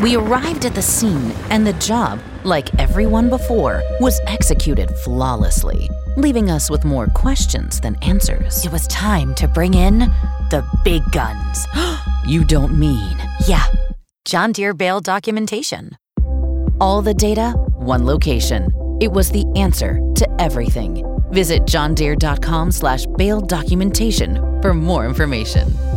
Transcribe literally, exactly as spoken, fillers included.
We arrived at the scene, and the job, like everyone before, was executed flawlessly, leaving us with more questions than answers. It was time to bring in the big guns. You don't mean? Yeah, John Deere Bale documentation. All the data, one location. It was the answer to everything. Visit johndeere.com slash Bale documentation for more information.